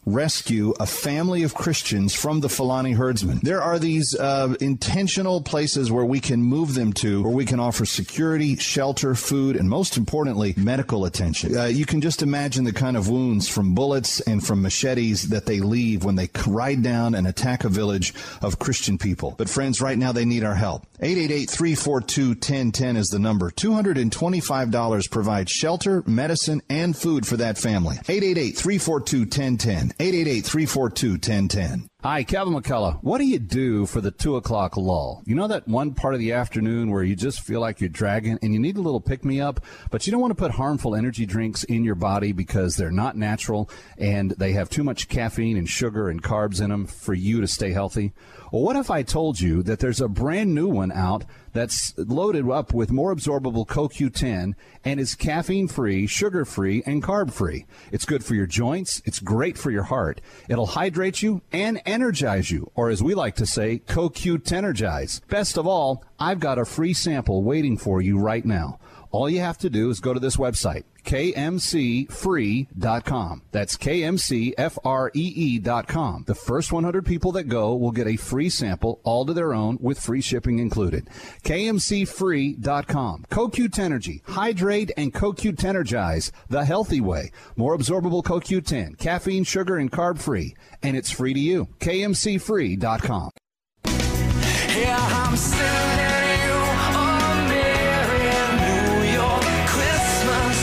rescue a family of Christians from the Fulani herdsmen. There are these intentional places where we can move them to, where we can offer security, shelter, food, and most importantly, medical attention. You can just imagine the kind of wounds from bullets and from machetes that they leave when they ride down and attack a village of Christian people. But friends, right now they need our help. 888-342-1010 is the number. $225 provides shelter, medicine, and food for that family. 888-342-1010. 888-342-1010. Hi, Kevin McCullough. What do you do for the 2 o'clock lull? You know that one part of the afternoon where you just feel like you're dragging and you need a little pick-me-up, but you don't want to put harmful energy drinks in your body because they're not natural and they have too much caffeine and sugar and carbs in them for you to stay healthy? Well, what if I told you that there's a brand new one out that's loaded up with more absorbable CoQ10 and is caffeine-free, sugar-free, and carb-free? It's good for your joints. It's great for your heart. It'll hydrate you and energize you, or as we like to say, CoQ10ergize. Best of all, I've got a free sample waiting for you right now. All you have to do is go to this website, kmcfree.com. That's kmcfree.com. The first 100 people that go will get a free sample, all to their own, with free shipping included. kmcfree.com. CoQ10ergy. Hydrate and CoQ10ergize the healthy way. More absorbable CoQ10, caffeine, sugar, and carb-free. And it's free to you. kmcfree.com. Yeah, I'm sending you a merry New York Christmas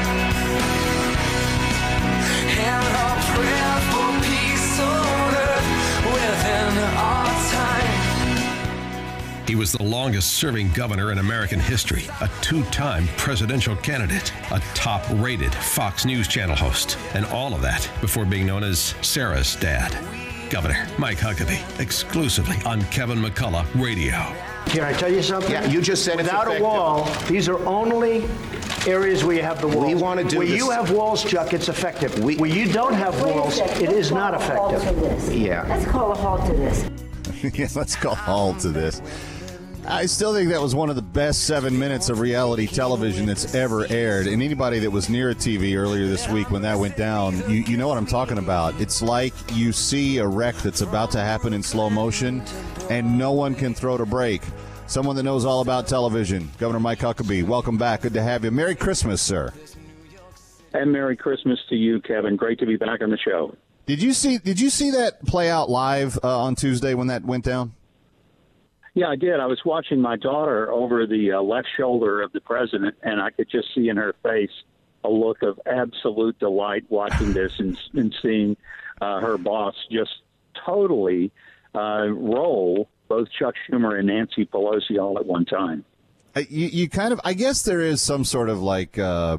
and a prayer for peace on earth within our time. He was the longest-serving governor in American history, a two-time presidential candidate, a top-rated Fox News Channel host, and all of that before being known as Sarah's dad. Governor Mike Huckabee, exclusively on Kevin McCullough Radio. Can I tell you something? Yeah, you just said without it's a wall, these are only areas where you have the walls. We want to do where this. you have walls, Chuck, it's effective. Where you don't have walls, it is not effective. Yeah. Let's call a halt to this. Yeah, let's call a halt to this. I still think that was one of the best 7 minutes of reality television that's ever aired. And anybody that was near a TV earlier this week when that went down, you know what I'm talking about. It's like you see a wreck that's about to happen in slow motion, and no one can throw the brake. Someone that knows all about television, Governor Mike Huckabee. Welcome back. Good to have you. Merry Christmas, sir. And Merry Christmas to you, Kevin. Great to be back on the show. Did you see that play out live on Tuesday when that went down? Yeah, I did. I was watching my daughter over the left shoulder of the president, and I could just see in her face a look of absolute delight watching this and seeing her boss just totally roll both Chuck Schumer and Nancy Pelosi all at one time. You kind of, I guess there is some sort of like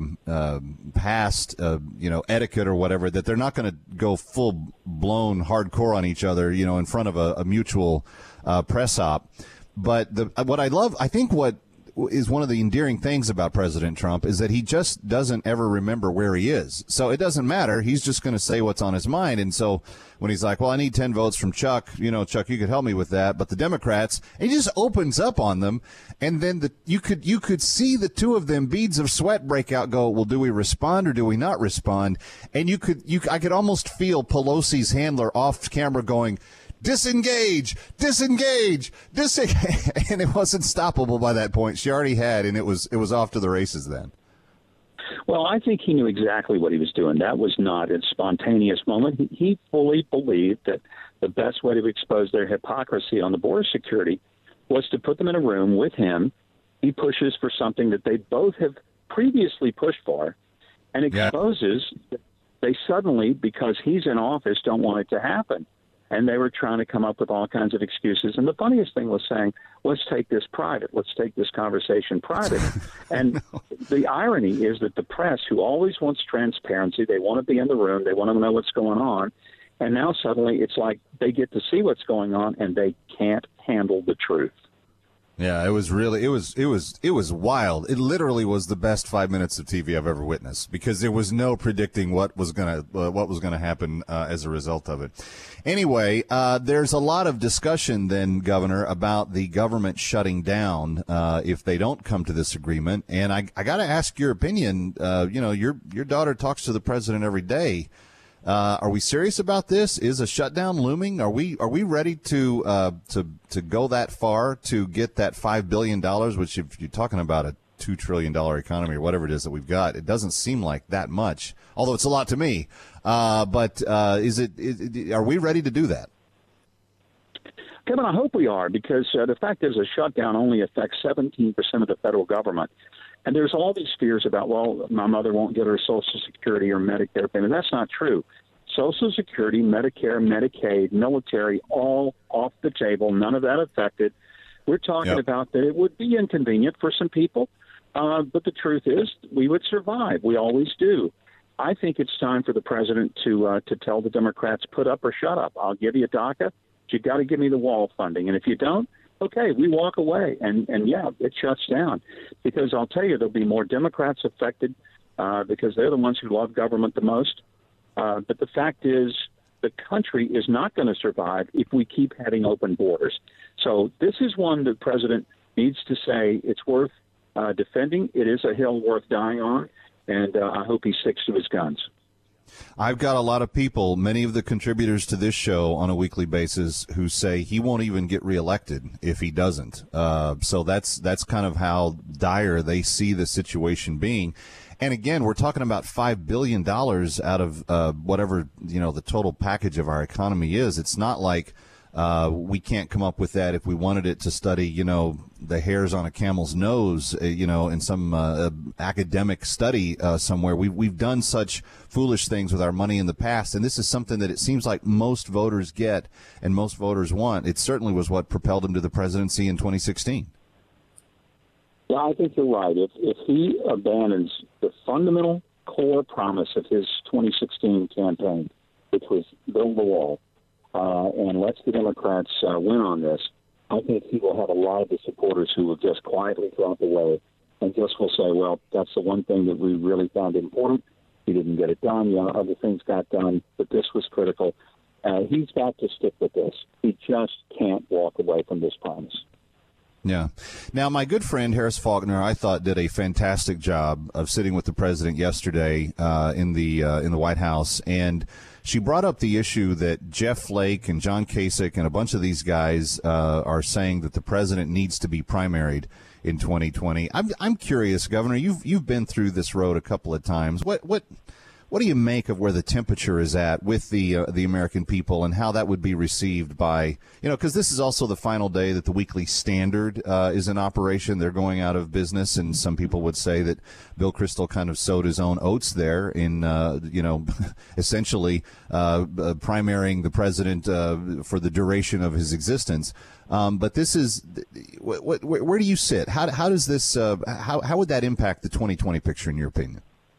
past, etiquette or whatever, that they're not going to go full blown hardcore on each other, in front of a mutual press op. But what I love, I think what is one of the endearing things about President Trump is that he just doesn't ever remember where he is. So it doesn't matter. He's just going to say what's on his mind. And so when he's like, well, I need 10 votes from Chuck, Chuck, you could help me with that. But the Democrats, and he just opens up on them. And then you could see the two of them, beads of sweat break out, go, well, do we respond or do we not respond? And I could almost feel Pelosi's handler off camera going, disengage, and it wasn't stoppable by that point. She already had, and it was off to the races then. Well, I think he knew exactly what he was doing. That was not a spontaneous moment. He fully believed that the best way to expose their hypocrisy on the border security was to put them in a room with him. He pushes for something that they both have previously pushed for, and exposes that they suddenly, because he's in office, don't want it to happen. And they were trying to come up with all kinds of excuses. And the funniest thing was saying, let's take this private. Let's take this conversation private. And the irony is that the press, who always wants transparency, they want to be in the room, they want to know what's going on. And now suddenly it's like they get to see what's going on and they can't handle the truth. Yeah, it was wild. It literally was the best 5 minutes of TV I've ever witnessed, because there was no predicting what was gonna happen as a result of it. Anyway, there's a lot of discussion then, Governor, about the government shutting down if they don't come to this agreement. And I got to ask your opinion. Your daughter talks to the president every day. Are we serious about this? Is a shutdown looming? Are we ready to go that far to get that $5 billion, which if you're talking about a $2 trillion economy or whatever it is that we've got, it doesn't seem like that much, although it's a lot to me. But are we ready to do that? Kevin, I hope we are, because the fact is a shutdown only affects 17% of the federal government. And there's all these fears about, well, my mother won't get her Social Security or Medicare payment. That's not true. Social Security, Medicare, Medicaid, military, all off the table, none of that affected. We're talking about that it would be inconvenient for some people, but the truth is we would survive. We always do. I think it's time for the president to tell the Democrats, put up or shut up. I'll give you DACA, but you got to give me the wall funding. And if you don't, okay, we walk away. And yeah, it shuts down. Because I'll tell you, there'll be more Democrats affected because they're the ones who love government the most. But the fact is, the country is not going to survive if we keep having open borders. So this is one the president needs to say it's worth defending. It is a hill worth dying on, and I hope he sticks to his guns. I've got a lot of people, many of the contributors to this show on a weekly basis, who say he won't even get reelected if he doesn't. So that's kind of how dire they see the situation being. And again, we're talking about $5 billion out of whatever, the total package of our economy is. It's not like we can't come up with that if we wanted it to study, the hairs on a camel's nose, in some academic study somewhere. We've done such foolish things with our money in the past, and this is something that it seems like most voters get and most voters want. It certainly was what propelled him to the presidency in 2016. Well, I think you're right. If he abandons the fundamental core promise of his 2016 campaign, which was build the wall, and lets the Democrats win on this, I think he will have a lot of the supporters who will just quietly drop away and just will say, well, that's the one thing that we really found important. He didn't get it done. Other things got done, but this was critical. He's got to stick with this. He just can't walk away from this promise. Yeah. Now, my good friend Harris Faulkner, I thought, did a fantastic job of sitting with the president yesterday in the White House, and she brought up the issue that Jeff Flake and John Kasich and a bunch of these guys are saying that the president needs to be primaried in 2020. I'm curious, Governor. You've been through this road a couple of times. What do you make of where the temperature is at with the American people and how that would be received by, because this is also the final day that the Weekly Standard is in operation. They're going out of business, and some people would say that Bill Kristol kind of sowed his own oats there in, essentially primarying the president for the duration of his existence. But this is, where do you sit? How does this, how would that impact the 2020 picture in your opinion?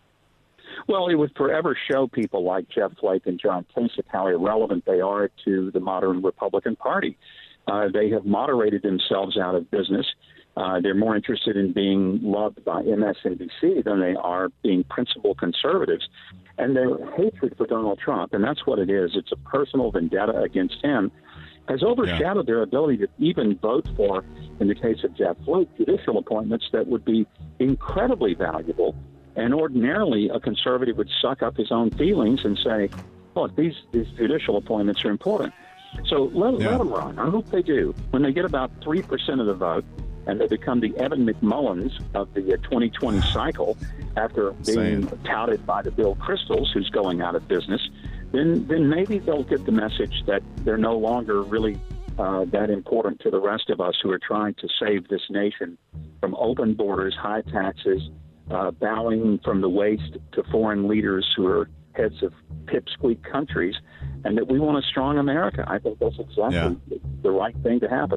Well, it would forever show people like Jeff Flake and John Kasich how irrelevant they are to the modern Republican Party. They have moderated themselves out of business. They're more interested in being loved by MSNBC than they are being principled conservatives. And their hatred for Donald Trump, and that's what it is, it's a personal vendetta against him, has overshadowed their ability to even vote for, in the case of Jeff Flake, judicial appointments that would be incredibly valuable. And ordinarily, a conservative would suck up his own feelings and say, look, these judicial appointments are important. So let them run. I hope they do. When they get about 3% of the vote and they become the Evan McMullins of the 2020 cycle after being touted by the Bill Kristols, who's going out of business, then maybe they'll get the message that they're no longer really that important to the rest of us who are trying to save this nation from open borders, high taxes, bowing from the waist to foreign leaders who are heads of pipsqueak countries, and that we want a strong America. I think that's exactly the right thing to happen.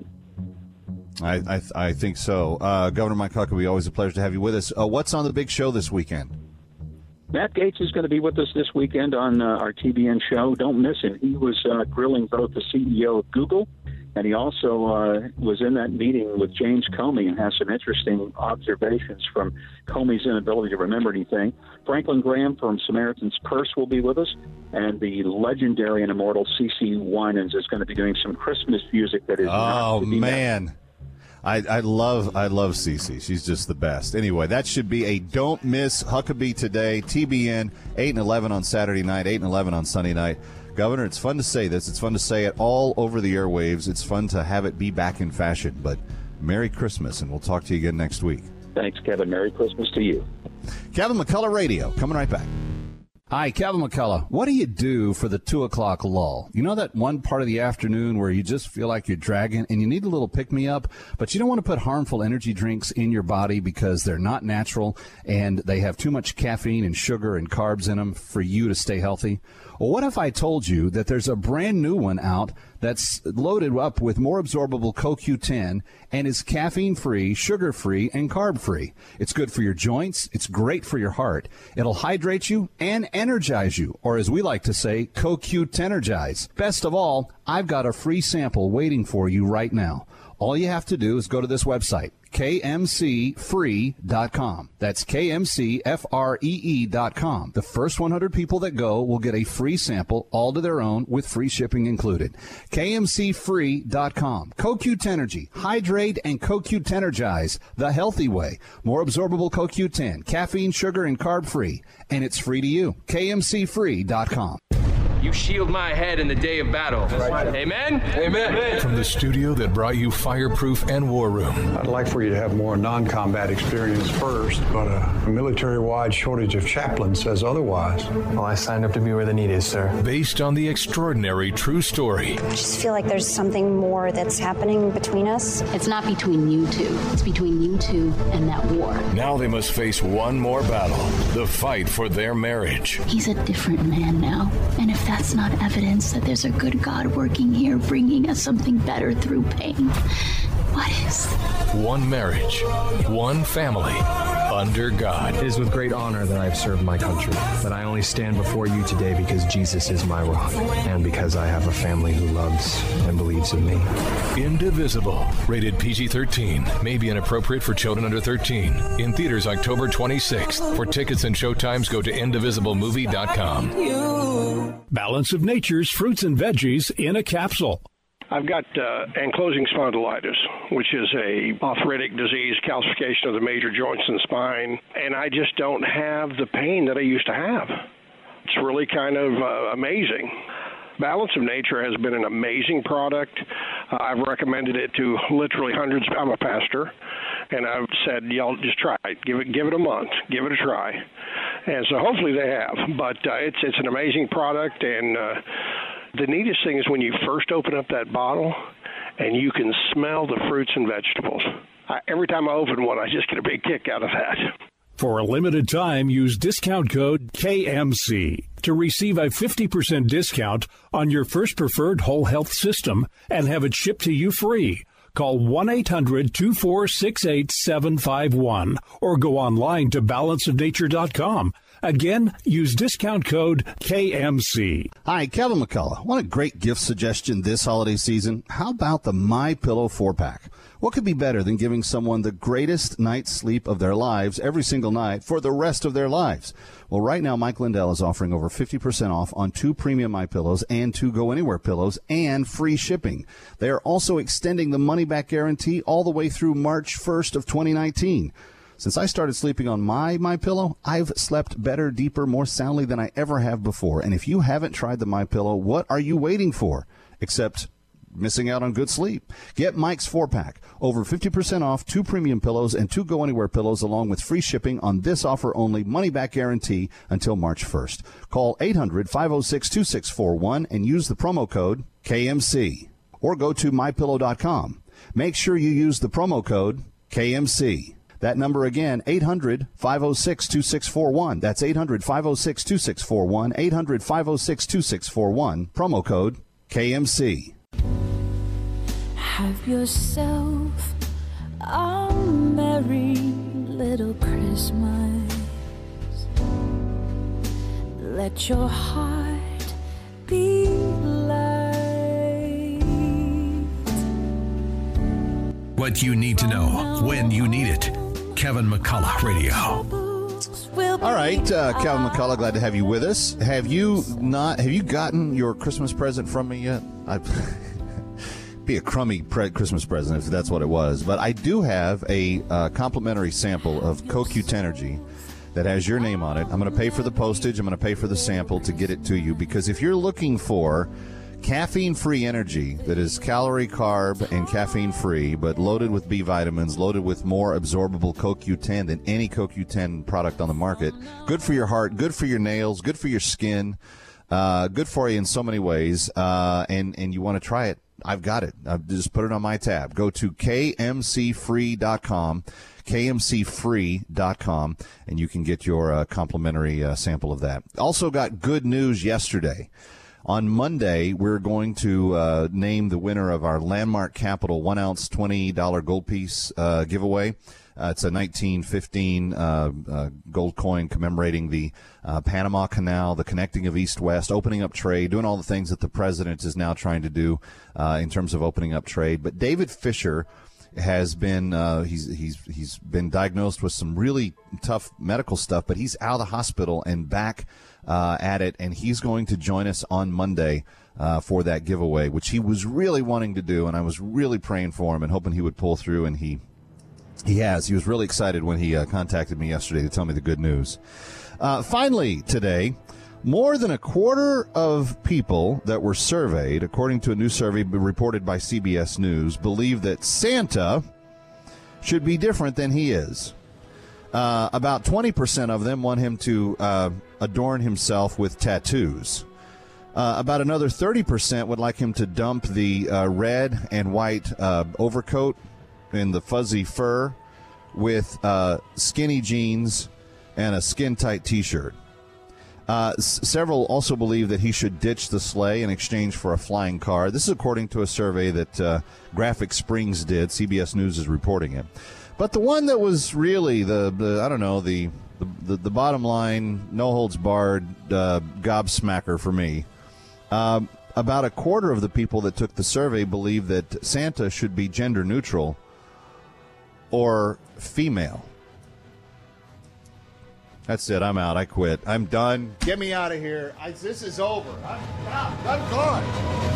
I think so. Governor Mike Huckabee, always a pleasure to have you with us. What's on the big show this weekend? Matt Gaetz is going to be with us this weekend on our TBN show. Don't miss him. He was grilling both the CEO of Google, and he also was in that meeting with James Comey and has some interesting observations from Comey's inability to remember anything. Franklin Graham from Samaritan's Purse will be with us, and the legendary and immortal CeCe Winans is going to be doing some Christmas music that is man. I love Cece. She's just the best. Anyway, that should be a don't miss Huckabee today. TBN, 8 and 11 on Saturday night, 8 and 11 on Sunday night. Governor, it's fun to say this. It's fun to say it all over the airwaves. It's fun to have it be back in fashion. But Merry Christmas, and we'll talk to you again next week. Thanks, Kevin. Merry Christmas to you. Kevin McCullough Radio, coming right back. Hi, Kevin McCullough. What do you do for the 2 o'clock lull? You know that one part of the afternoon where you just feel like you're dragging and you need a little pick-me-up, but you don't want to put harmful energy drinks in your body because they're not natural and they have too much caffeine and sugar and carbs in them for you to stay healthy? Well, what if I told you that there's a brand new one out that's loaded up with more absorbable CoQ10 and is caffeine-free, sugar-free, and carb-free? It's good for your joints. It's great for your heart. It'll hydrate you and energize you, or as we like to say, CoQ10ergize. Best of all, I've got a free sample waiting for you right now. All you have to do is go to this website, KMCfree.com. That's KMCFREE.com. The first 100 people that go will get a free sample, all to their own, with free shipping included. KMCfree.com. CoQ10ergy. Hydrate and CoQ10ergize the healthy way. More absorbable CoQ10, caffeine, sugar, and carb-free. And it's free to you. KMCfree.com. You shield my head in the day of battle. Amen? Amen. From the studio that brought you Fireproof and War Room. I'd like for you to have more non-combat experience first, but a military-wide shortage of chaplains says otherwise. Well, I signed up to be where the need is, sir. Based on the extraordinary true story. I just feel like there's something more that's happening between us. It's not between you two. It's between you two and that war. Now they must face one more battle, the fight for their marriage. He's a different man now. And if that's not evidence that there's a good God working here, bringing us something better through pain, what is? One marriage, one family, under God. It is with great honor that I have served my country, but I only stand before you today because Jesus is my rock, and because I have a family who loves and believes in me. Indivisible, rated PG-13, may be inappropriate for children under 13. In theaters October 26th. For tickets and showtimes, go to indivisiblemovie.com. Balance of Nature's fruits and veggies in a capsule. I've got ankylosing spondylitis, which is a arthritic disease, calcification of the major joints in the spine, and I just don't have the pain that I used to have. It's really kind of amazing. Balance of Nature has been an amazing product. I've recommended it to literally hundreds. I'm a pastor, and I've said, y'all just try it. Give it a month. Give it a try. And so hopefully they have. But it's an amazing product, and the neatest thing is when you first open up that bottle and you can smell the fruits and vegetables. Every time I open one, I just get a big kick out of that. For a limited time, use discount code KMC to receive a 50% discount on your first preferred whole health system and have it shipped to you free. Call 1-800-246-8751 or go online to balanceofnature.com. Again, use discount code KMC. Hi, Kevin McCullough. Want a great gift suggestion this holiday season? How about the MyPillow 4-pack? What could be better than giving someone the greatest night's sleep of their lives every single night for the rest of their lives? Well, right now, Mike Lindell is offering over 50% off on 2 premium MyPillows and 2 Go Anywhere pillows and free shipping. They are also extending the money-back guarantee all the way through March 1st of 2019. Since I started sleeping on MyPillow, I've slept better, deeper, more soundly than I ever have before. And if you haven't tried the MyPillow, what are you waiting for? Except missing out on good sleep. Get Mike's 4-pack. Over 50% off 2 premium pillows and 2 Go Anywhere pillows along with free shipping on this offer only money-back guarantee until March 1st. Call 800-506-2641 and use the promo code KMC. Or go to MyPillow.com. Make sure you use the promo code KMC. That number again, 800-506-2641. That's 800-506-2641, 800-506-2641, promo code KMC. Have yourself a merry little Christmas. Let your heart be light. What you need to know when you need it. Kevin McCullough Radio. All right, Kevin McCullough, glad to have you with us. Have you gotten your Christmas present from me yet? be a crummy Christmas present if that's what it was. But I do have a complimentary sample of CoQ10 Energy that has your name on it. I'm going to pay for the postage. I'm going to pay for the sample to get it to you, because if you're looking for caffeine-free energy that is calorie, carb, and caffeine-free, but loaded with B vitamins, loaded with more absorbable CoQ10 than any CoQ10 product on the market, good for your heart, good for your nails, good for your skin, good for you in so many ways, and you want to try it, I've got it. I've just put it on my tab. Go to kmcfree.com, kmcfree.com, and you can get your complimentary sample of that. Also got good news yesterday. On Monday, we're going to name the winner of our Landmark Capital 1-ounce $20 gold piece giveaway. It's a 1915 gold coin commemorating the Panama Canal, the connecting of East-West, opening up trade, doing all the things that the president is now trying to do in terms of opening up trade. But David Fisher has been he's been diagnosed with some really tough medical stuff, but he's out of the hospital and back at it, and he's going to join us on Monday for that giveaway, which he was really wanting to do, and I was really praying for him and hoping he would pull through, and he has. He was really excited when he contacted me yesterday to tell me the good news. Finally, today, more than a quarter of people that were surveyed, according to a new survey reported by CBS News, believe that Santa should be different than he is. About 20% of them want him to adorn himself with tattoos. About another 30% would like him to dump the red and white overcoat and the fuzzy fur with skinny jeans and a skin-tight T-shirt. Several also believe that he should ditch the sleigh in exchange for a flying car. This is according to a survey that Graphic Springs did. CBS News is reporting it. But the one that was really the bottom line, no holds barred gobsmacker for me. About a quarter of the people that took the survey believe that Santa should be gender neutral or female. That's it. I'm out. I quit. I'm done. Get me out of here. This is over. I'm gone.